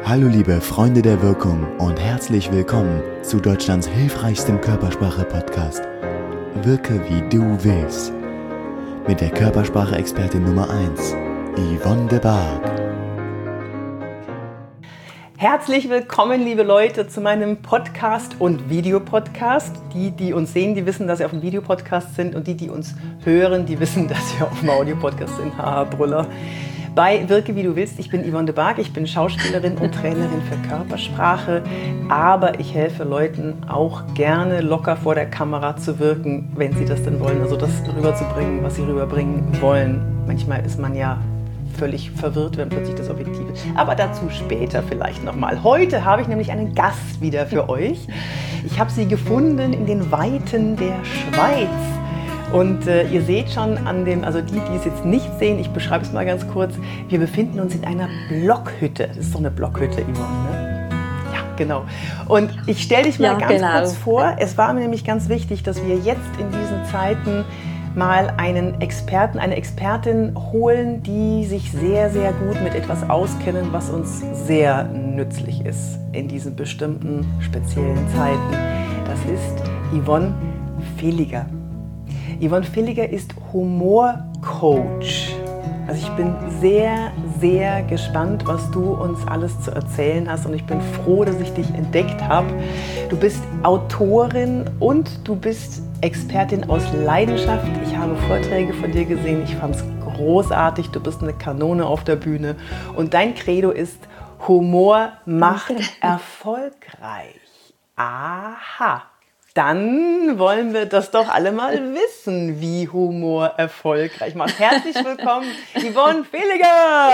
Hallo liebe Freunde der Wirkung und herzlich willkommen zu Deutschlands hilfreichstem Körpersprache-Podcast. Wirke wie du willst. Mit der Körpersprache-Expertin Nummer 1, Yvonne de Barg. Herzlich willkommen, liebe Leute, zu meinem Podcast und Videopodcast. Die uns sehen, die wissen, dass sie auf dem Videopodcast sind, und die uns hören, die wissen, dass wir auf dem Audiopodcast sind. Haha, Brüller. Bei Wirke wie du willst. Ich bin Yvonne de Barg, ich bin Schauspielerin und Trainerin für Körpersprache, aber ich helfe Leuten auch gerne locker vor der Kamera zu wirken, wenn sie das denn wollen, also das rüberzubringen, was sie rüberbringen wollen. Manchmal ist man ja völlig verwirrt, wenn plötzlich das Objektiv ist. Aber dazu später vielleicht nochmal. Heute habe ich nämlich einen Gast wieder für euch. Ich habe sie gefunden in den Weiten der Schweiz. Und ihr seht schon an dem, also die es jetzt nicht sehen, ich beschreibe es mal ganz kurz, wir befinden uns in einer Blockhütte. Das ist doch eine Blockhütte, Yvonne, ne? Ja, genau. Und ich stelle dich mal ganz kurz vor. Es war mir nämlich ganz wichtig, dass wir jetzt in diesen Zeiten mal einen Experten, eine Expertin holen, die sich sehr, sehr gut mit etwas auskennen, was uns sehr nützlich ist in diesen bestimmten speziellen Zeiten. Das ist Yvonne Villiger. Yvonne Villiger ist Humorcoach. Also ich bin sehr, sehr gespannt, was du uns alles zu erzählen hast, und ich bin froh, dass ich dich entdeckt habe. Du bist Autorin und du bist Expertin aus Leidenschaft. Ich habe Vorträge von dir gesehen, ich fand es großartig, du bist eine Kanone auf der Bühne und dein Credo ist: Humor macht erfolgreich. Aha! Dann wollen wir das doch alle mal wissen, wie Humor erfolgreich macht. Herzlich willkommen, Yvonne Villiger!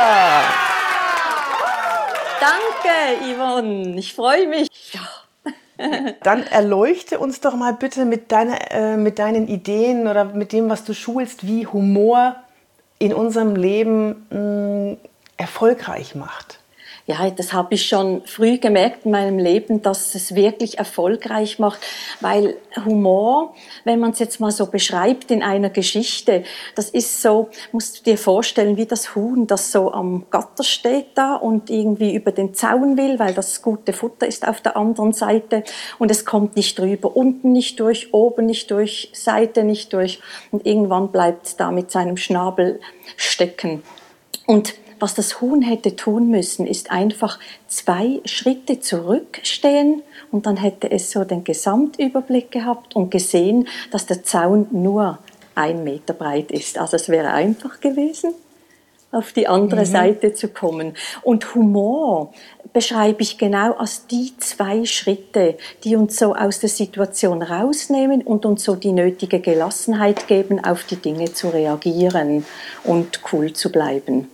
Danke, Yvonne. Ich freue mich. Ja. Dann erleuchte uns doch mal bitte mit deinen Ideen oder mit dem, was du schulst, wie Humor in unserem Leben erfolgreich macht. Ja, das habe ich schon früh gemerkt in meinem Leben, dass es wirklich erfolgreich macht, weil Humor, wenn man es jetzt mal so beschreibt in einer Geschichte, das ist so, musst du dir vorstellen, wie das Huhn, das so am Gatter steht da und irgendwie über den Zaun will, weil das gute Futter ist auf der anderen Seite, und es kommt nicht drüber, unten nicht durch, oben nicht durch, Seite nicht durch, und irgendwann bleibt es da mit seinem Schnabel stecken. Und was das Huhn hätte tun müssen, ist einfach 2 Schritte zurückstehen, und dann hätte es so den Gesamtüberblick gehabt und gesehen, dass der Zaun nur 1 Meter breit ist. Also es wäre einfach gewesen, auf die andere Seite zu kommen. Und Humor beschreibe ich genau als die 2 Schritte, die uns so aus der Situation rausnehmen und uns so die nötige Gelassenheit geben, auf die Dinge zu reagieren und cool zu bleiben.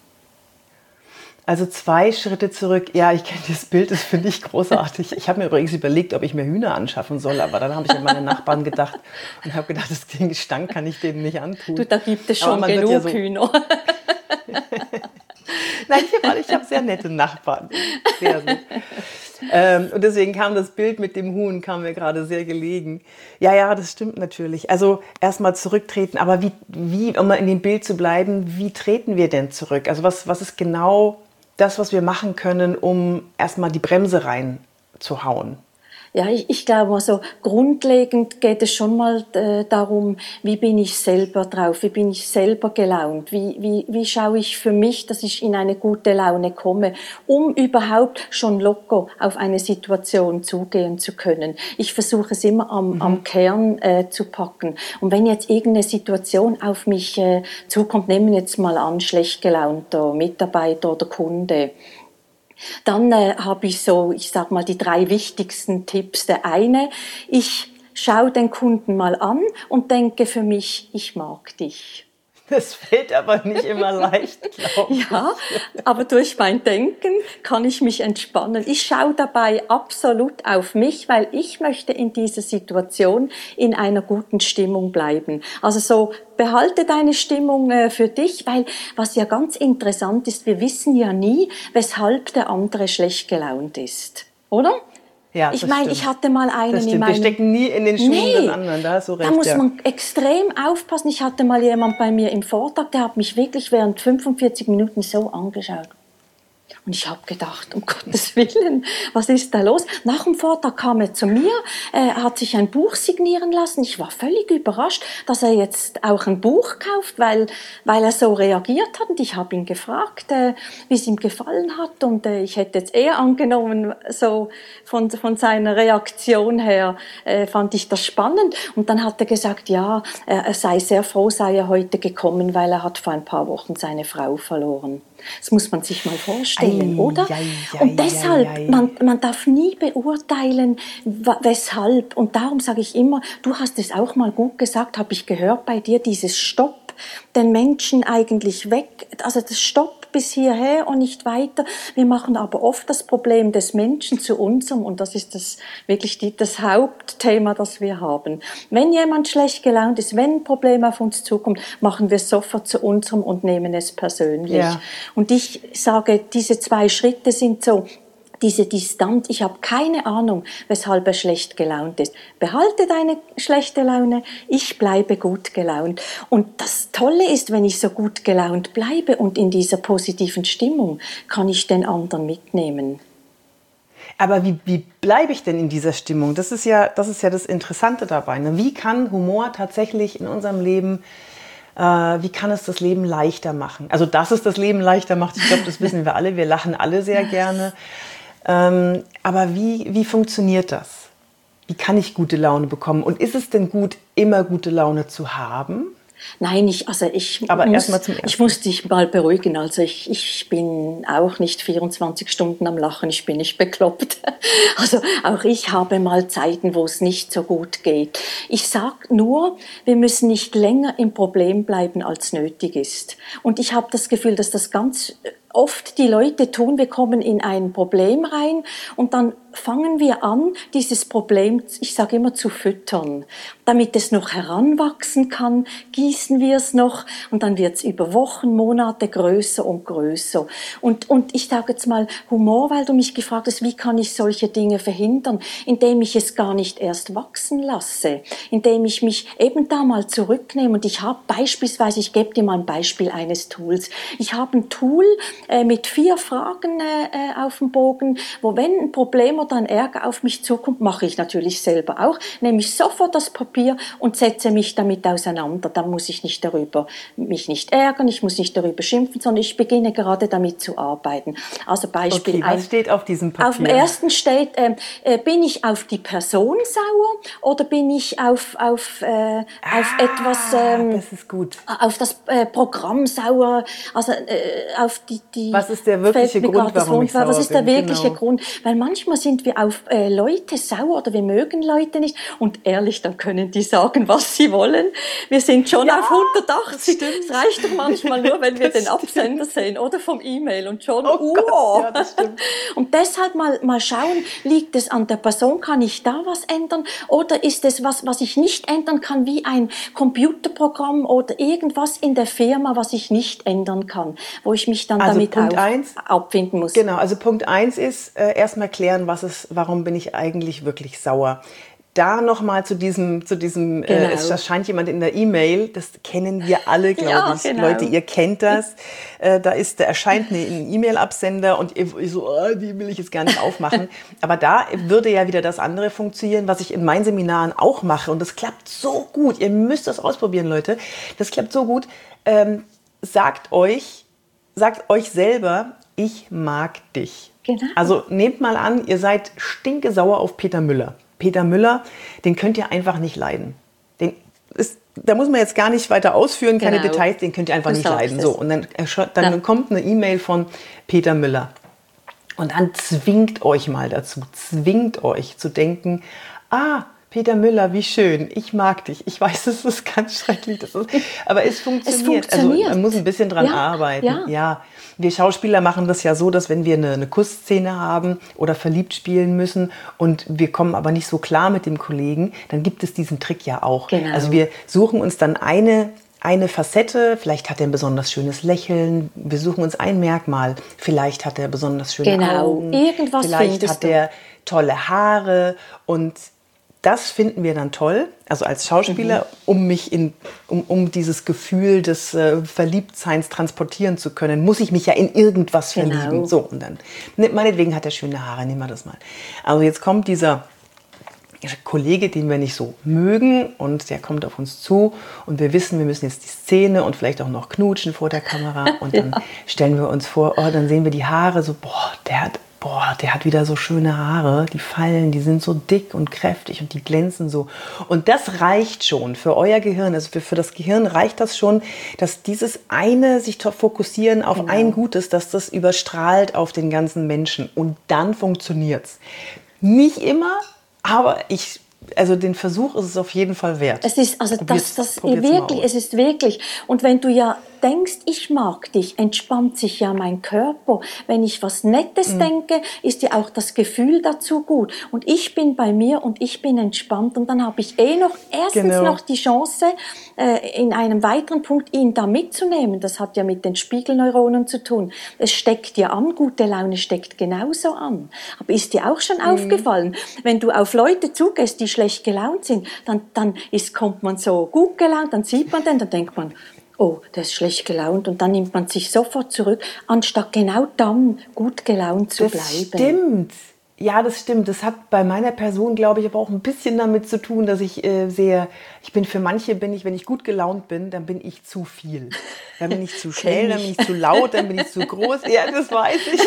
Also 2 Schritte zurück. Ja, ich kenne das Bild, das finde ich großartig. Ich habe mir übrigens überlegt, ob ich mir Hühner anschaffen soll, aber dann habe ich an meine Nachbarn gedacht und habe gedacht, den Gestank kann ich denen nicht antun. Du, da gibt es schon genug ja so Hühner. Nein, ich habe sehr nette Nachbarn. Sehr süß. Und deswegen kam das Bild mit dem Huhn, kam mir gerade sehr gelegen. Ja, das stimmt natürlich. Also erstmal zurücktreten, aber wie, um mal in dem Bild zu bleiben, wie treten wir denn zurück? Also was ist genau das, was wir machen können, um erstmal die Bremse reinzuhauen? Ja, ich glaube, also grundlegend geht es schon mal darum, wie bin ich selber drauf, wie bin ich selber gelaunt, wie schaue ich für mich, dass ich in eine gute Laune komme, um überhaupt schon locker auf eine Situation zugehen zu können. Ich versuche es immer am Kern zu packen. Und wenn jetzt irgendeine Situation auf mich zukommt, nehmen wir jetzt mal an, schlecht gelaunter Mitarbeiter oder Kunde, dann habe ich so, ich sag mal, die 3 wichtigsten Tipps. Der eine: ich schaue den Kunden mal an und denke für mich, ich mag dich. Das fällt aber nicht immer leicht, glaube ich. Ja, aber durch mein Denken kann ich mich entspannen. Ich schaue dabei absolut auf mich, weil ich möchte in dieser Situation in einer guten Stimmung bleiben. Also so, behalte deine Stimmung für dich, weil was ja ganz interessant ist, wir wissen ja nie, weshalb der andere schlecht gelaunt ist, oder? Ja, ich meine, ich hatte mal einen in meinem... Wir stecken nie in den Schuhen des anderen, da hast du recht. Da muss man extrem aufpassen. Ich hatte mal jemand bei mir im Vortrag, der hat mich wirklich während 45 Minuten so angeschaut. Und ich habe gedacht, um Gottes Willen, was ist da los? Nach dem Vortrag kam er zu mir, hat sich ein Buch signieren lassen. Ich war völlig überrascht, dass er jetzt auch ein Buch kauft, weil er so reagiert hat. Und ich habe ihn gefragt, wie es ihm gefallen hat. Und ich hätte jetzt eher angenommen, so von seiner Reaktion her, fand ich das spannend. Und dann hat er gesagt, ja, er sei sehr froh, sei er heute gekommen, weil er hat vor ein paar Wochen seine Frau verloren. Das muss man sich mal vorstellen, oder? Und deshalb, man darf nie beurteilen, weshalb. Und darum sage ich immer, du hast es auch mal gut gesagt, habe ich gehört bei dir, dieses Stopp, den Menschen eigentlich weg, also das Stopp bis hierher und nicht weiter. Wir machen aber oft das Problem des Menschen zu unserem, und das ist wirklich das Hauptthema, das wir haben. Wenn jemand schlecht gelaunt ist, wenn ein Problem auf uns zukommt, machen wir es sofort zu unserem und nehmen es persönlich. Ja. Und ich sage, diese 2 Schritte sind so, diese Distanz, ich habe keine Ahnung, weshalb er schlecht gelaunt ist. Behalte deine schlechte Laune, ich bleibe gut gelaunt. Und das Tolle ist, wenn ich so gut gelaunt bleibe und in dieser positiven Stimmung, kann ich den anderen mitnehmen. Aber wie bleibe ich denn in dieser Stimmung? Das ist ja das Interessante dabei. Ne? Wie kann Humor tatsächlich in unserem Leben, wie kann es das Leben leichter machen? Also, dass es das Leben leichter macht, ich glaube, das wissen wir alle. Wir lachen alle sehr gerne. Aber wie funktioniert das? Wie kann ich gute Laune bekommen? Und ist es denn gut, immer gute Laune zu haben? Nein, ich muss dich mal beruhigen. Also ich bin auch nicht 24 Stunden am Lachen, ich bin nicht bekloppt. Also auch ich habe mal Zeiten, wo es nicht so gut geht. Ich sage nur, wir müssen nicht länger im Problem bleiben, als nötig ist. Und ich habe das Gefühl, dass das ganz oft die Leute tun, wir kommen in ein Problem rein und dann fangen wir an, dieses Problem, ich sage immer, zu füttern. Damit es noch heranwachsen kann, gießen wir es noch und dann wird es über Wochen, Monate größer und größer. Und ich sage jetzt mal Humor, weil du mich gefragt hast, wie kann ich solche Dinge verhindern? Indem ich es gar nicht erst wachsen lasse, indem ich mich eben da mal zurücknehme. Und ich habe beispielsweise, ich gebe dir mal ein Beispiel eines Tools. Ich habe ein Tool mit 4 Fragen auf dem Bogen, wo wenn ein Problem oder ein Ärger auf mich zukommt, mache ich natürlich selber auch, nehme ich sofort das Papier und setze mich damit auseinander. Dann muss ich mich nicht ärgern, ich muss nicht darüber schimpfen, sondern ich beginne gerade damit zu arbeiten. Also Beispiel. Okay, was steht auf diesem Papier? Auf dem ersten steht, bin ich auf die Person sauer oder bin ich auf etwas, das ist gut. Auf das Programm sauer, also auf die was ist der wirkliche Grund, warum ich sauer bin? Was ist der wirkliche Grund? Weil manchmal sind wir auf Leute sauer oder wir mögen Leute nicht und ehrlich, dann können die sagen, was sie wollen. Wir sind schon auf 180. Es reicht doch manchmal nur, wenn wir den Absender sehen oder vom E-Mail und schon, Ja, das stimmt. Und deshalb mal schauen, liegt es an der Person, kann ich da was ändern oder ist es was ich nicht ändern kann, wie ein Computerprogramm oder irgendwas in der Firma, was ich nicht ändern kann, wo ich mich dann damit abfinden muss. Genau, also Punkt 1 ist erstmal klären, warum bin ich eigentlich wirklich sauer. Da nochmal zu diesem genau. Es erscheint jemand in der E-Mail, das kennen wir alle, glaube ich. Genau. Leute, ihr kennt das. Da erscheint ein E-Mail-Absender und ihr so, die will ich jetzt gar nicht aufmachen. Aber da würde ja wieder das andere funktionieren, was ich in meinen Seminaren auch mache. Und das klappt so gut. Ihr müsst das ausprobieren, Leute. Das klappt so gut. Sagt euch selber, ich mag dich. Genau. Also nehmt mal an, ihr seid stinkesauer auf Peter Müller. Peter Müller, den könnt ihr einfach nicht leiden. Da muss man jetzt gar nicht weiter ausführen, keine Details, den könnt ihr einfach nicht leiden. So, und dann kommt eine E-Mail von Peter Müller. Und dann zwingt euch mal dazu, zwingt euch zu denken, Peter Müller, wie schön, ich mag dich. Ich weiß, es ist ganz schrecklich, aber es funktioniert. Also man muss ein bisschen dran arbeiten. Ja. Wir Schauspieler machen das ja so, dass wenn wir eine Kussszene haben oder verliebt spielen müssen und wir kommen aber nicht so klar mit dem Kollegen, dann gibt es diesen Trick ja auch. Genau. Also wir suchen uns dann eine Facette, vielleicht hat er ein besonders schönes Lächeln, wir suchen uns ein Merkmal, vielleicht hat er besonders schöne Augen, irgendwas vielleicht hat er tolle Haare und das finden wir dann toll, also als Schauspieler, um dieses Gefühl des Verliebtseins transportieren zu können, muss ich mich ja in irgendwas verlieben. So, und dann, meinetwegen hat er schöne Haare, nehmen wir das mal. Also jetzt kommt dieser Kollege, den wir nicht so mögen, und der kommt auf uns zu und wir wissen, wir müssen jetzt die Szene und vielleicht auch noch knutschen vor der Kamera und dann stellen wir uns vor, dann sehen wir die Haare so, der hat wieder so schöne Haare, die fallen, die sind so dick und kräftig und die glänzen so. Und das reicht schon für euer Gehirn, also für das Gehirn reicht das schon, dass dieses eine sich fokussieren auf ein Gutes, dass das überstrahlt auf den ganzen Menschen und dann funktioniert's. Nicht immer, aber den Versuch ist es auf jeden Fall wert. Es ist, also es ist wirklich. Und wenn du ja denkst, ich mag dich, entspannt sich ja mein Körper. Wenn ich was Nettes denke, ist ja auch das Gefühl dazu gut. Und ich bin bei mir und ich bin entspannt. Und dann habe ich noch die Chance, in einem weiteren Punkt ihn da mitzunehmen. Das hat ja mit den Spiegelneuronen zu tun. Es steckt ja an, gute Laune steckt genauso an. Aber ist dir auch schon aufgefallen, wenn du auf Leute zugehst, die schlecht gelaunt sind, dann kommt man so gut gelaunt, dann sieht man den, dann denkt man, oh, der ist schlecht gelaunt, und dann nimmt man sich sofort zurück, anstatt genau dann gut gelaunt zu bleiben. Das stimmt. Ja, das stimmt. Das hat bei meiner Person, glaube ich, aber auch ein bisschen damit zu tun, dass ich für manche wenn ich gut gelaunt bin, dann bin ich zu viel. Dann bin ich zu schnell, dann bin ich zu laut, dann bin ich zu groß. Ja, das weiß ich.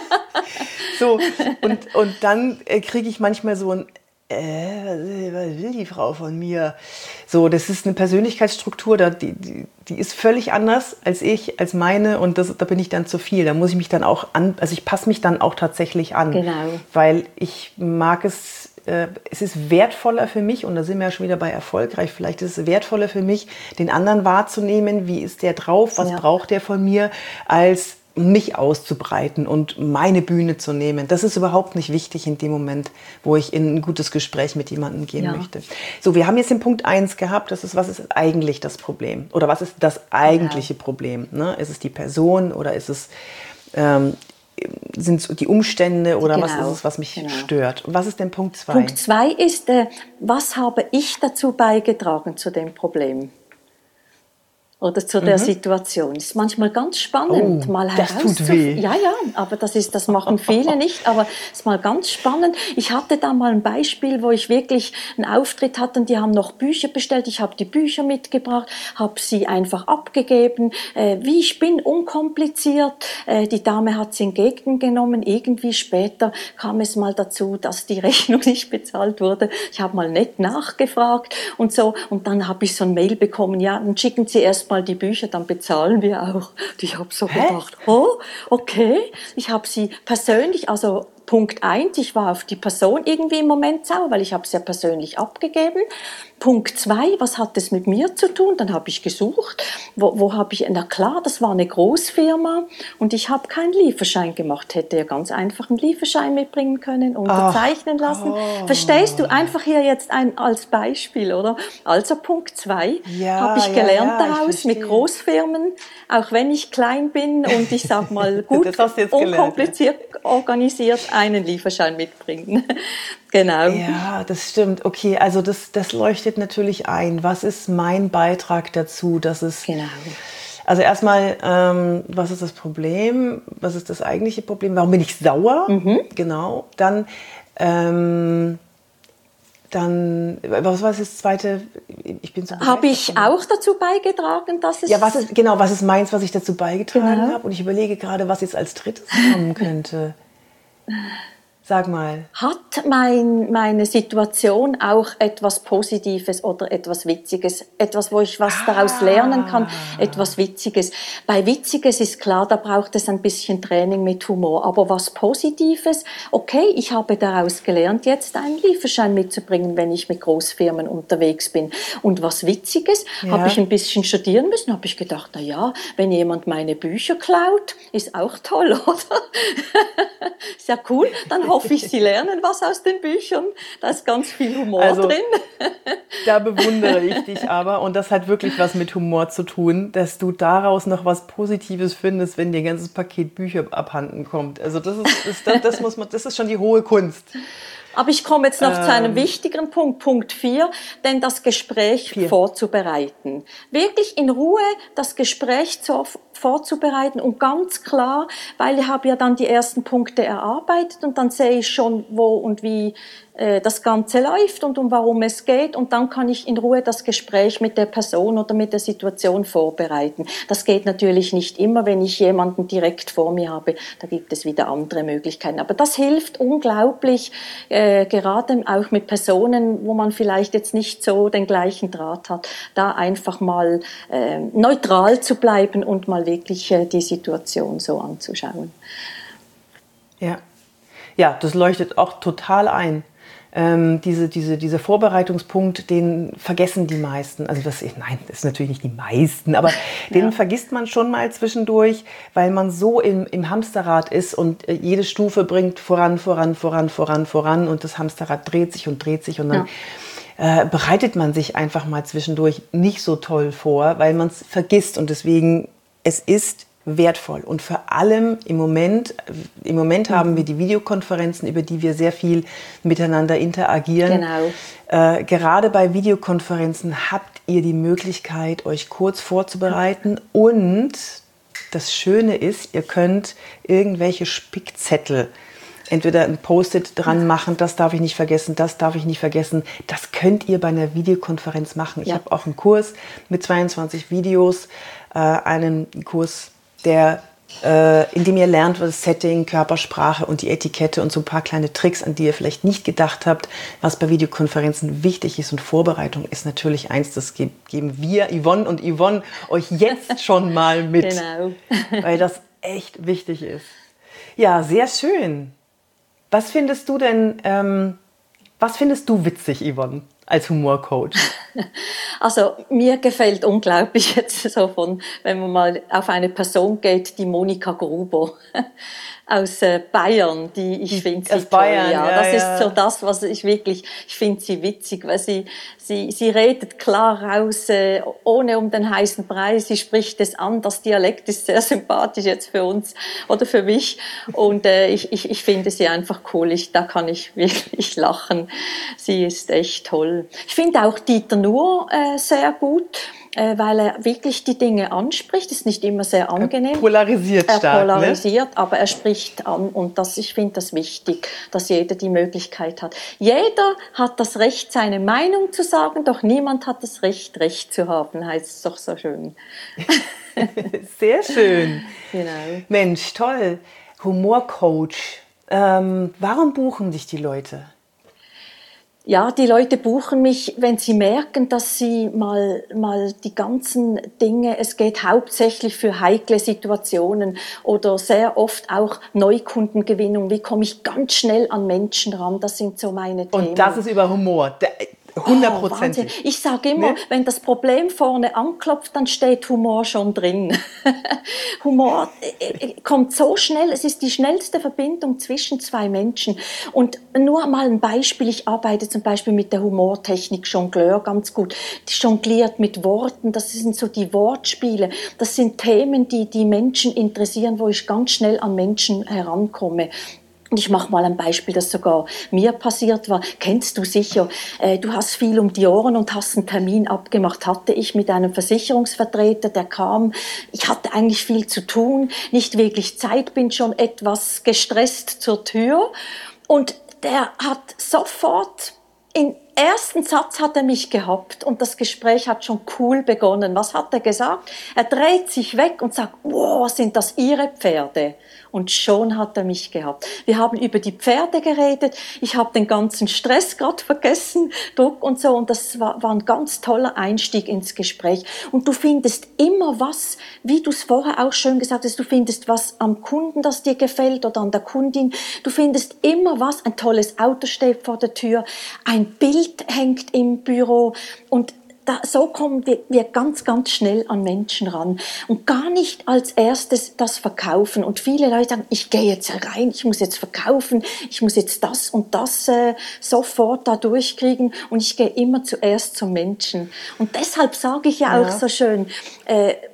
So, und dann kriege ich manchmal so ein was will die Frau von mir? So, das ist eine Persönlichkeitsstruktur, die ist völlig anders als meine, und da bin ich dann zu viel. Da muss ich mich dann auch ich passe mich dann auch tatsächlich an. Genau. Weil ich mag es ist wertvoller für mich, und da sind wir ja schon wieder bei erfolgreich, vielleicht ist es wertvoller für mich, den anderen wahrzunehmen, wie ist der drauf, was braucht der von mir, als mich auszubreiten und meine Bühne zu nehmen. Das ist überhaupt nicht wichtig in dem Moment, wo ich in ein gutes Gespräch mit jemandem gehen möchte. So, wir haben jetzt den Punkt 1 gehabt, was ist eigentlich das Problem? Oder was ist das eigentliche Problem? Ne? Ist es die Person oder ist es, sind es die Umstände oder was ist es, was mich stört? Und was ist denn Punkt 2? Punkt 2 ist, was habe ich dazu beigetragen zu dem Problem? Oder zu der Situation. Das ist manchmal ganz spannend, mal herauszufinden. Das tut weh. Ja, aber das machen viele nicht, aber es ist mal ganz spannend. Ich hatte da mal ein Beispiel, wo ich wirklich einen Auftritt hatte, und die haben noch Bücher bestellt. Ich habe die Bücher mitgebracht, habe sie einfach abgegeben, wie ich bin, unkompliziert. Die Dame hat sie entgegengenommen. Irgendwie später kam es mal dazu, dass die Rechnung nicht bezahlt wurde. Ich habe mal nett nachgefragt und so, und dann habe ich so ein Mail bekommen, ja, dann schicken Sie erst mal die Bücher, dann bezahlen wir auch. Und ich habe so gedacht, okay, ich habe sie persönlich, also Punkt 1, ich war auf die Person irgendwie im Moment sauer, weil ich habe es ja persönlich abgegeben. Punkt 2, was hat das mit mir zu tun? Dann habe ich gesucht, wo habe ich, na klar, das war eine Großfirma und ich habe keinen Lieferschein gemacht, hätte ja ganz einfach einen Lieferschein mitbringen können, unterzeichnen lassen. Verstehst du? Einfach hier jetzt als Beispiel, oder? Also Punkt 2, habe ich gelernt daraus mit Großfirmen, auch wenn ich klein bin und ich sag mal gut, unkompliziert organisiert, einen Lieferschein mitbringen. Genau. Ja, das stimmt. Okay, also das leuchtet natürlich ein. Was ist mein Beitrag dazu, dass es... Genau. Also erstmal, was ist das Problem? Was ist das eigentliche Problem? Warum bin ich sauer? Genau. Dann, was war das zweite? Ich bin so habe ich auch dazu beigetragen, dass es... Ja, was ist meins, was ich dazu beigetragen habe? Und ich überlege gerade, was jetzt als drittes kommen könnte. Sag mal. Hat meine Situation auch etwas Positives oder etwas Witziges? Etwas, wo ich was daraus lernen kann? Etwas Witziges. Bei Witziges ist klar, da braucht es ein bisschen Training mit Humor. Aber was Positives? Okay, ich habe daraus gelernt, jetzt einen Lieferschein mitzubringen, wenn ich mit Großfirmen unterwegs bin. Und was Witziges? Habe ich ein bisschen studieren müssen. Habe ich gedacht, na ja, wenn jemand meine Bücher klaut, ist auch toll, oder? Ist ja cool. Dann hoffe ich, Sie lernen was aus den Büchern. Da ist ganz viel Humor drin. Da bewundere ich dich aber, und das hat wirklich was mit Humor zu tun, dass du daraus noch was Positives findest, wenn dir ein ganzes Paket Bücher abhanden kommt. Also das ist schon die hohe Kunst. Aber ich komme jetzt noch zu einem wichtigeren Punkt, Punkt 4, denn das Gespräch vorzubereiten. Wirklich in Ruhe das Gespräch vorzubereiten und ganz klar, weil ich habe ja dann die ersten Punkte erarbeitet und dann sehe ich schon, wo und wie das Ganze läuft und um warum es geht und dann kann ich in Ruhe das Gespräch mit der Person oder mit der Situation vorbereiten. Das geht natürlich nicht immer, wenn ich jemanden direkt vor mir habe, da gibt es wieder andere Möglichkeiten. Aber das hilft unglaublich, gerade auch mit Personen, wo man vielleicht jetzt nicht so den gleichen Draht hat, da einfach mal neutral zu bleiben und mal wirklich die Situation so anzuschauen. Ja, das leuchtet auch total ein. Dieser Vorbereitungspunkt, den vergessen die meisten. Also das ist natürlich nicht die meisten, aber den vergisst man schon mal zwischendurch, weil man so im Hamsterrad ist und jede Stufe bringt voran und das Hamsterrad dreht sich und dann bereitet man sich einfach mal zwischendurch nicht so toll vor, weil man es vergisst und deswegen, es ist wertvoll. Und vor allem im Moment haben wir die Videokonferenzen, über die wir sehr viel miteinander interagieren. Genau. Gerade bei Videokonferenzen habt ihr die Möglichkeit, euch kurz vorzubereiten und das Schöne ist, ihr könnt irgendwelche Spickzettel, entweder ein Post-it dran machen, das darf ich nicht vergessen, das darf ich nicht vergessen. Das könnt ihr bei einer Videokonferenz machen. Ich habe auch einen Kurs mit 22 Videos, einen Kurs, in dem ihr lernt, was Setting, Körpersprache und die Etikette und so ein paar kleine Tricks, an die ihr vielleicht nicht gedacht habt, was bei Videokonferenzen wichtig ist. Und Vorbereitung ist natürlich eins, das geben wir, Yvonne und Yvonne, euch jetzt schon mal mit, weil das echt wichtig ist. Ja, sehr schön. Was findest du witzig, Yvonne, als Humorcoach? Also mir gefällt unglaublich jetzt so wenn man mal auf eine Person geht, die Monika Gruber aus Bayern, ich finde sie toll. Das ist so das, was ich finde sie witzig, weil sie redet klar raus, ohne um den heißen Brei, sie spricht es an, das Dialekt ist sehr sympathisch jetzt für uns oder für mich und ich finde sie einfach cool, da kann ich wirklich lachen, sie ist echt toll. Ich finde auch Dieter Nuhr sehr gut, weil er wirklich die Dinge anspricht. Das ist nicht immer sehr angenehm. Er polarisiert stark, aber er spricht an und ich finde das wichtig, dass jeder die Möglichkeit hat. Jeder hat das Recht, seine Meinung zu sagen, doch niemand hat das Recht, Recht zu haben, heißt es doch so schön. Sehr schön. Genau. Mensch, toll. Humorcoach. Warum buchen dich die Leute? Ja, die Leute buchen mich, wenn sie merken, dass sie mal die ganzen Dinge, es geht hauptsächlich für heikle Situationen oder sehr oft auch Neukundengewinnung. Wie komme ich ganz schnell an Menschen ran? Das sind so meine Themen. Und das ist über Humor. 100%. Ich sage immer, wenn das Problem vorne anklopft, dann steht Humor schon drin. Humor kommt so schnell, es ist die schnellste Verbindung zwischen zwei Menschen. Und nur mal ein Beispiel, ich arbeite zum Beispiel mit der Humortechnik Jongleur ganz gut. Die jongliert mit Worten, das sind so die Wortspiele. Das sind Themen, die Menschen interessieren, wo ich ganz schnell an Menschen herankomme. Und ich mache mal ein Beispiel, das sogar mir passiert war. Kennst du sicher, du hast viel um die Ohren und hast einen Termin abgemacht. Hatte ich mit einem Versicherungsvertreter, der kam. Ich hatte eigentlich viel zu tun, nicht wirklich Zeit, bin schon etwas gestresst zur Tür. Und der hat sofort, im ersten Satz hat er mich gehabt und das Gespräch hat schon cool begonnen. Was hat er gesagt? Er dreht sich weg und sagt, wow, sind das Ihre Pferde? Und schon hat er mich gehabt. Wir haben über die Pferde geredet. Ich habe den ganzen Stress gerade vergessen, Druck und so. Und das war ein ganz toller Einstieg ins Gespräch. Und du findest immer was, wie du es vorher auch schön gesagt hast, du findest was am Kunden, das dir gefällt oder an der Kundin. Du findest immer was, ein tolles Auto steht vor der Tür, ein Bild hängt im Büro und so kommen wir ganz, ganz schnell an Menschen ran und gar nicht als erstes das verkaufen. Und viele Leute sagen, ich gehe jetzt rein, ich muss jetzt verkaufen, ich muss jetzt das und das sofort da durchkriegen und ich gehe immer zuerst zum Menschen. Und deshalb sage ich ja auch so schön,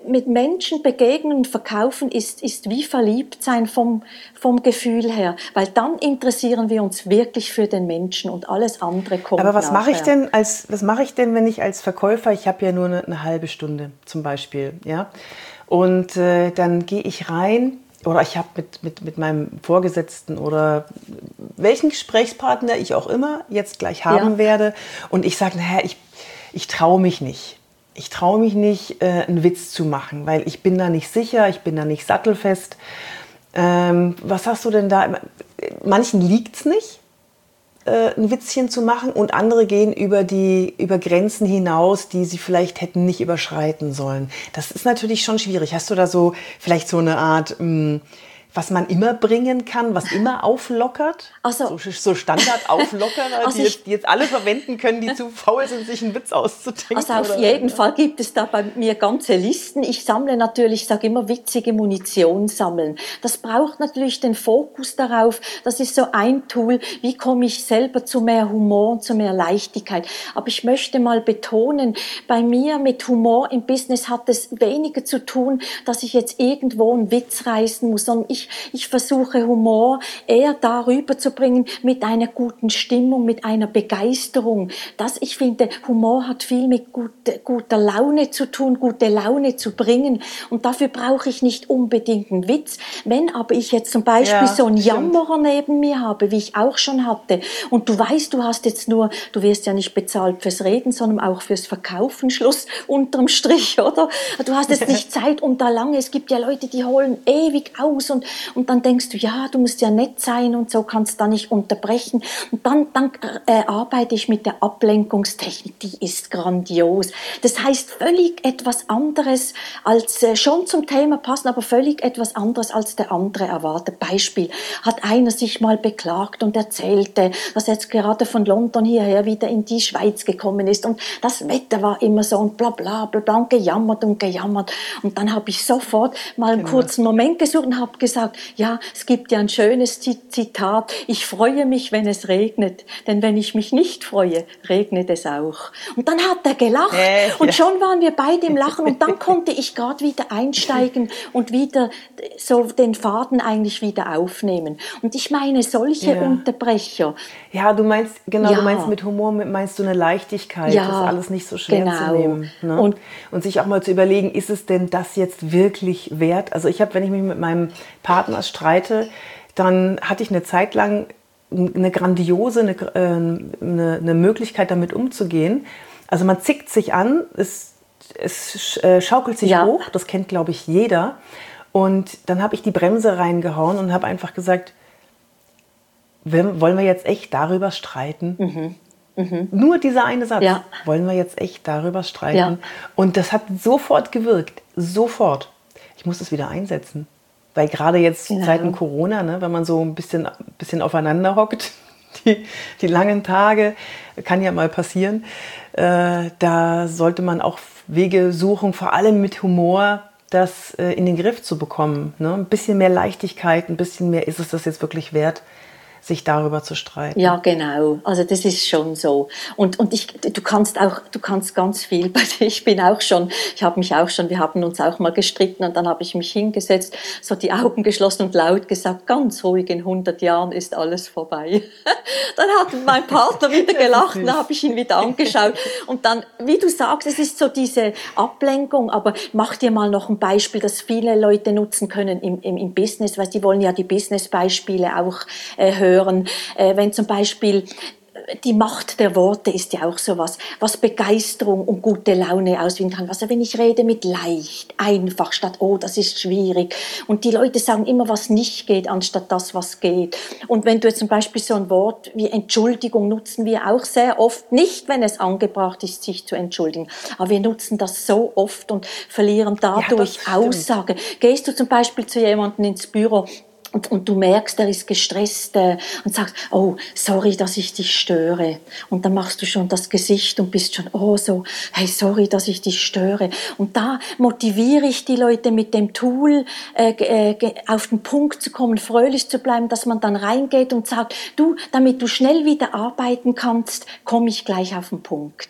mit Menschen begegnen und verkaufen ist wie verliebt sein vom Gefühl her, weil dann interessieren wir uns wirklich für den Menschen und alles andere kommt Aber was mache ich nachher. denn, wenn ich als Verkäufer, ich habe ja nur eine halbe Stunde zum Beispiel, ja, und dann gehe ich rein oder ich habe mit meinem Vorgesetzten oder welchen Gesprächspartner ich auch immer jetzt gleich haben werde und ich sage, naja, ich traue mich nicht. Ich traue mich nicht, einen Witz zu machen, weil ich bin da nicht sicher, ich bin da nicht sattelfest. Was hast du denn da? Manchen liegt es nicht, ein Witzchen zu machen und andere gehen über Grenzen hinaus, die sie vielleicht hätten nicht überschreiten sollen. Das ist natürlich schon schwierig. Hast du da vielleicht so eine Art, was man immer bringen kann, was immer auflockert? Also, so Standardauflockerer, also die jetzt alle verwenden können, die zu faul sind, sich einen Witz auszudenken? Also auf jeden Fall gibt es da bei mir ganze Listen. Ich sammle natürlich, ich sage immer, witzige Munition sammeln. Das braucht natürlich den Fokus darauf. Das ist so ein Tool, wie komme ich selber zu mehr Humor und zu mehr Leichtigkeit. Aber ich möchte mal betonen, bei mir mit Humor im Business hat es weniger zu tun, dass ich jetzt irgendwo einen Witz reißen muss, sondern ich versuche Humor eher darüber zu bringen mit einer guten Stimmung, mit einer Begeisterung. Ich finde, Humor hat viel mit guter Laune zu tun, gute Laune zu bringen. Und dafür brauche ich nicht unbedingt einen Witz. Wenn aber ich jetzt zum Beispiel so einen Jammerer neben mir habe, wie ich auch schon hatte, und du weißt, du wirst ja nicht bezahlt fürs Reden, sondern auch fürs Verkaufen, Schluss unterm Strich, oder? Du hast jetzt nicht Zeit, um da lange, es gibt ja Leute, die holen ewig aus und dann denkst du, ja, du musst ja nett sein und so, kannst da nicht unterbrechen. Und dann arbeite ich mit der Ablenkungstechnik, die ist grandios. Das heißt, völlig etwas anderes als, schon zum Thema passen, aber völlig etwas anderes als der andere erwartet. Beispiel, hat einer sich mal beklagt und erzählte, dass er jetzt gerade von London hierher wieder in die Schweiz gekommen ist und das Wetter war immer so und bla bla bla bla und gejammert. Und dann habe ich sofort mal einen kurzen Moment gesucht und habe gesagt, ja, es gibt ja ein schönes Zitat, ich freue mich, wenn es regnet, denn wenn ich mich nicht freue, regnet es auch. Und dann hat er gelacht und schon waren wir beide im Lachen und dann konnte ich gerade wieder einsteigen und wieder so den Faden eigentlich wieder aufnehmen. Und ich meine, solche Unterbrecher. Ja, du meinst mit Humor meinst du eine Leichtigkeit, das alles nicht so schwer zu nehmen. Ne? Und sich auch mal zu überlegen, ist es denn das jetzt wirklich wert? Also wenn ich mich mit meinem Partner streite, dann hatte ich eine Zeit lang eine grandiose, eine Möglichkeit damit umzugehen. Also man zickt sich an, es schaukelt sich hoch, das kennt glaube ich jeder. Und dann habe ich die Bremse reingehauen und habe einfach gesagt, wollen wir jetzt echt darüber streiten? Nur dieser eine Satz, wollen wir jetzt echt darüber streiten? Ja. Und das hat sofort gewirkt, sofort. Ich muss es wieder einsetzen. Weil gerade jetzt Zeiten Corona, ne, wenn man so ein bisschen aufeinander hockt, die langen Tage, kann ja mal passieren, da sollte man auch Wege suchen, vor allem mit Humor, das in den Griff zu bekommen. Ne? Ein bisschen mehr Leichtigkeit, ein bisschen mehr, ist es das jetzt wirklich wert, sich darüber zu streiten. Ja, genau. Also das ist schon so. Und du kannst ganz viel. Wir haben uns auch mal gestritten und dann habe ich mich hingesetzt, so die Augen geschlossen und laut gesagt, ganz ruhig, in 100 Jahren ist alles vorbei. Dann hat mein Partner wieder gelacht, dann habe ich ihn wieder angeschaut und dann, wie du sagst, es ist so diese Ablenkung, aber mach dir mal noch ein Beispiel, das viele Leute nutzen können im Business, weil die wollen ja die Business-Beispiele auch hören. Wenn zum Beispiel die Macht der Worte ist ja auch sowas, was Begeisterung und gute Laune auswirken kann. Also wenn ich rede mit leicht, einfach, statt, oh, das ist schwierig. Und die Leute sagen immer, was nicht geht, anstatt das, was geht. Und wenn du jetzt zum Beispiel so ein Wort wie Entschuldigung nutzen wir auch sehr oft, nicht wenn es angebracht ist, sich zu entschuldigen. Aber wir nutzen das so oft und verlieren dadurch Aussage. Gehst du zum Beispiel zu jemandem ins Büro, und du merkst, er ist gestresst und sagst, oh, sorry, dass ich dich störe. Und dann machst du schon das Gesicht und bist schon, oh, so, hey, sorry, dass ich dich störe. Und da motiviere ich die Leute mit dem Tool, auf den Punkt zu kommen, fröhlich zu bleiben, dass man dann reingeht und sagt, du, damit du schnell wieder arbeiten kannst, komme ich gleich auf den Punkt.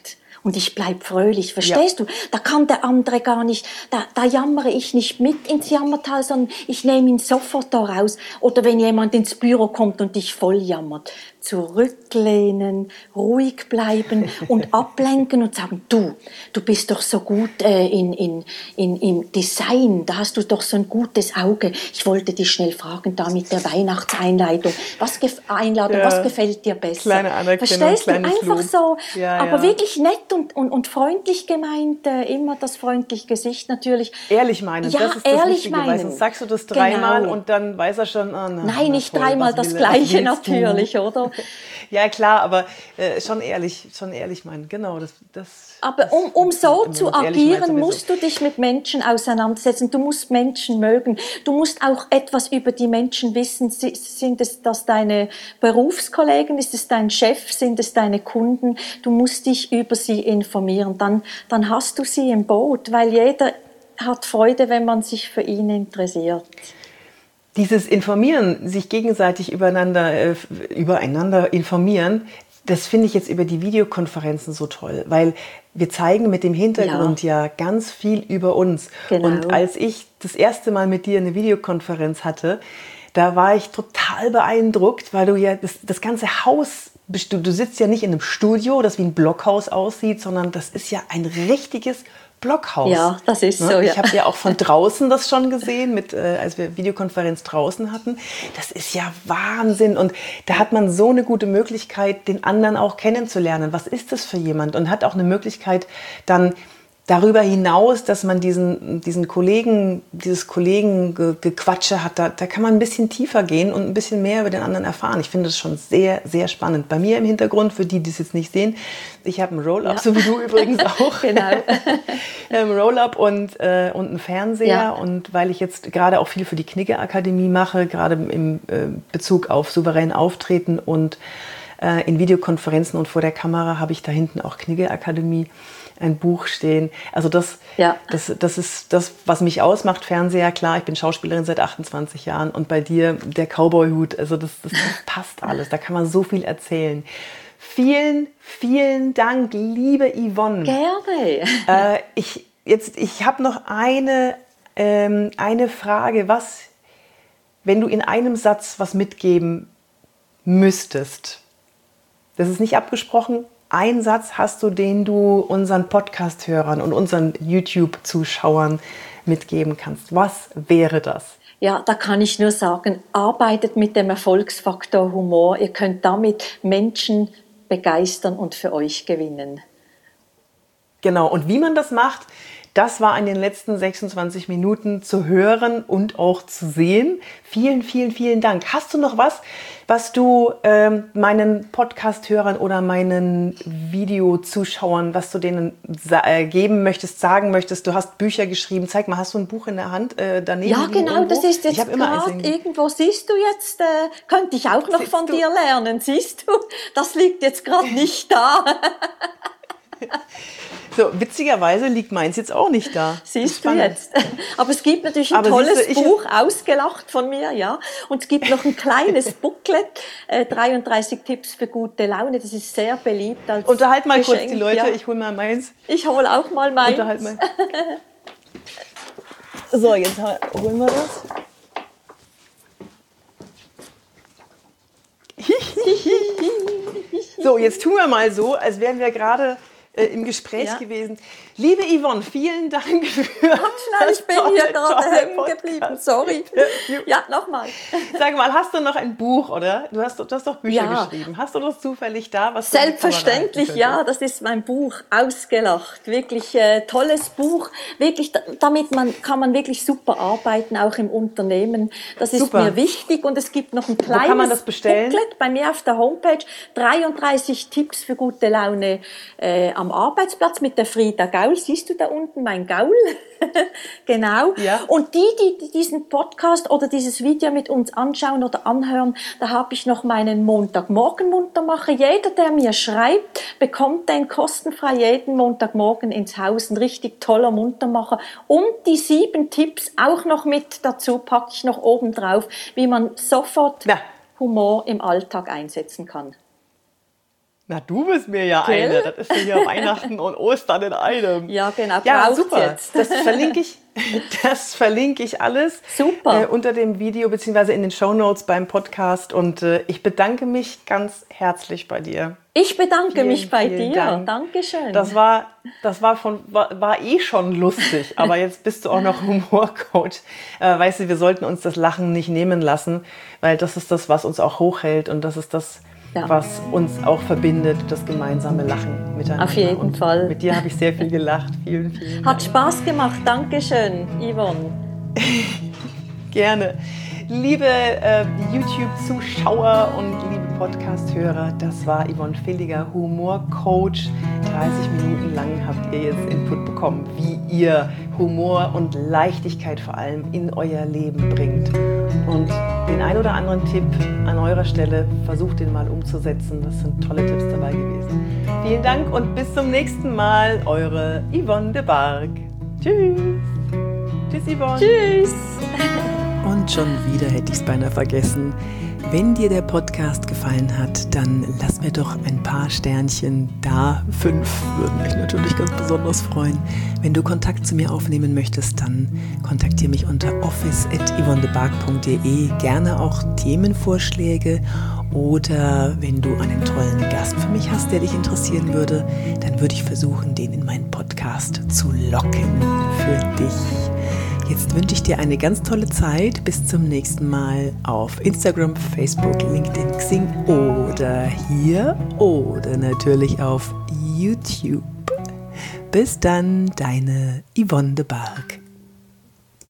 Und ich bleib fröhlich, verstehst du? Da kann der andere gar nicht, da jammere ich nicht mit ins Jammertal, sondern ich nehme ihn sofort da raus. Oder wenn jemand ins Büro kommt und dich voll jammert, zurücklehnen, ruhig bleiben und ablenken und sagen, du bist doch so gut im Design, da hast du doch so ein gutes Auge. Ich wollte dich schnell fragen, da mit der Weihnachtseinladung, was gefällt dir besser? Kleine Anerkennung, verstehst du? Einfach Lob. so, Ja, aber ja. wirklich nett und freundlich gemeint, immer das freundliche Gesicht natürlich. Ehrlich meinen, Ja, das ist das ehrlich Wichtige, weil meinen. sonst sagst du das dreimal Genau. und dann weiß er schon, Nein, nicht dreimal das Gleiche natürlich, oder? Ja, klar, aber schon ehrlich meinen, genau. Aber um so wenn zu man es ehrlich meint, agieren, sowieso. musst du dich mit Menschen auseinandersetzen. Du musst Menschen mögen. Du musst auch etwas über die Menschen wissen. Sind es das deine Berufskollegen? Ist es dein Chef? Sind es deine Kunden? Du musst dich über sie informieren. Dann hast du sie im Boot, weil jeder hat Freude, wenn man sich für ihn interessiert. Dieses Informieren, sich gegenseitig übereinander informieren, das finde ich jetzt über die Videokonferenzen so toll, weil wir zeigen mit dem Hintergrund ja ganz viel über uns. Genau. Und als ich das erste Mal mit dir eine Videokonferenz hatte, da war ich total beeindruckt, weil du ja das ganze Haus, du sitzt ja nicht in einem Studio, das wie ein Blockhaus aussieht, sondern das ist ja ein richtiges Blockhaus. Ja, das ist so, ja. Ich habe ja auch von draußen das schon gesehen, als wir Videokonferenz draußen hatten. Das ist ja Wahnsinn. Und da hat man so eine gute Möglichkeit, den anderen auch kennenzulernen. Was ist das für jemand? Und hat auch eine Möglichkeit, dann darüber hinaus, dass man dieses Kollegengequatsche hat, da kann man ein bisschen tiefer gehen und ein bisschen mehr über den anderen erfahren. Ich finde das schon sehr, sehr spannend. Bei mir im Hintergrund, für die es jetzt nicht sehen, ich habe einen Roll-Up, so wie du übrigens auch. Genau. Roll-Up und einen Fernseher. Ja. Und weil ich jetzt gerade auch viel für die Knigge-Akademie mache, gerade im Bezug auf souverän auftreten und in Videokonferenzen und vor der Kamera, habe ich da hinten auch Knigge-Akademie ein Buch stehen. Also das ist das, was mich ausmacht. Fernseher, klar, ich bin Schauspielerin seit 28 Jahren und bei dir der Cowboy-Hut. Also das passt alles. Da kann man so viel erzählen. Vielen, vielen Dank, liebe Yvonne. Gerne. Ich habe noch eine Frage. Wenn du in einem Satz was mitgeben müsstest, das ist nicht abgesprochen, ein Satz hast du, den du unseren Podcast-Hörern und unseren YouTube-Zuschauern mitgeben kannst. Was wäre das? Ja, da kann ich nur sagen, arbeitet mit dem Erfolgsfaktor Humor. Ihr könnt damit Menschen begeistern und für euch gewinnen. Genau, und wie man das macht, das war in den letzten 26 Minuten zu hören und auch zu sehen. Vielen, vielen, vielen Dank. Hast du noch was du meinen Podcast-Hörern oder meinen Videozuschauern, was du denen geben möchtest, sagen möchtest? Du hast Bücher geschrieben. Zeig mal, hast du ein Buch in der Hand daneben? Ja, genau, irgendwo? das ist jetzt gerade irgendwo. Siehst du jetzt, könnte ich auch noch von dir lernen. Siehst du, das liegt jetzt gerade nicht da. So, witzigerweise liegt meins jetzt auch nicht da. Siehst du jetzt. Aber es gibt natürlich ein tolles Buch, ausgelacht von mir, ja. Und es gibt noch ein kleines Booklet, 33 Tipps für gute Laune. Das ist sehr beliebt als Unterhalt mal Geschenk, kurz die Leute, ja. Ich hole mal meins. Ich hole auch mal meins. Unterhalt mal. So, jetzt holen wir das. So, jetzt tun wir mal so, als wären wir gerade im Gespräch gewesen. Liebe Yvonne, vielen Dank für ich bin hier gerade hängen geblieben, sorry. Ja, nochmal. Sag mal, hast du noch ein Buch, oder? Du hast doch Bücher geschrieben. Hast du das zufällig da? Was Selbstverständlich, ja, das ist mein Buch, Ausgelacht. Wirklich tolles Buch. Wirklich, damit kann man wirklich super arbeiten, auch im Unternehmen. Das ist mir wichtig und es gibt noch ein kleines Wo kann man das bestellen? Booklet bei mir auf der Homepage. 33 Tipps für gute Laune am Arbeitsplatz mit der Frieda Gaul. Siehst du da unten mein Gaul? Genau. Ja. Und die diesen Podcast oder dieses Video mit uns anschauen oder anhören, da habe ich noch meinen Montagmorgen Muntermacher. Jeder, der mir schreibt, bekommt den kostenfrei jeden Montagmorgen ins Haus. Ein richtig toller Muntermacher. Und die 7 Tipps auch noch mit dazu packe ich noch oben drauf, wie man sofort Humor im Alltag einsetzen kann. Na, du bist mir ja Gell? eine. Das ist ja hier Weihnachten und Ostern in einem. Ja, genau. Ja, braucht super. Jetzt. Das verlinke ich alles Super. unter dem Video beziehungsweise in den Shownotes beim Podcast. Und ich bedanke mich ganz herzlich bei dir. Ich bedanke mich bei vielen dir. Dank. Dankeschön. Das war eh schon lustig, aber jetzt bist du auch noch Humorcoach. Weißt du, wir sollten uns das Lachen nicht nehmen lassen, weil das ist das, was uns auch hochhält und das ist das, was uns auch verbindet, das gemeinsame Lachen miteinander. Auf jeden und Fall. Mit dir habe ich sehr viel gelacht. Vielen, vielen Dank. Hat Spaß gemacht. Dankeschön, Yvonne. Gerne. Liebe YouTube-Zuschauer und liebe Podcast-Hörer, das war Yvonne Villiger, Humorcoach. 30 Minuten lang habt ihr jetzt Input bekommen, wie ihr Humor und Leichtigkeit vor allem in euer Leben bringt. Und den ein oder anderen Tipp an eurer Stelle, versucht den mal umzusetzen. Das sind tolle Tipps dabei gewesen. Vielen Dank und bis zum nächsten Mal. Eure Yvonne de Barg. Tschüss. Tschüss, Yvonne. Tschüss. Und schon wieder hätte ich es beinahe vergessen. Wenn dir der Podcast gefallen hat, dann lass mir doch ein paar Sternchen da. 5 würden mich natürlich ganz besonders freuen. Wenn du Kontakt zu mir aufnehmen möchtest, dann kontaktiere mich unter office@yvonnedebarg.de. Gerne auch Themenvorschläge oder wenn du einen tollen Gast für mich hast, der dich interessieren würde, dann würde ich versuchen, den in meinen Podcast zu locken für dich. Jetzt wünsche ich dir eine ganz tolle Zeit. Bis zum nächsten Mal auf Instagram, Facebook, LinkedIn, Xing oder hier oder natürlich auf YouTube. Bis dann, deine Yvonne de Barg.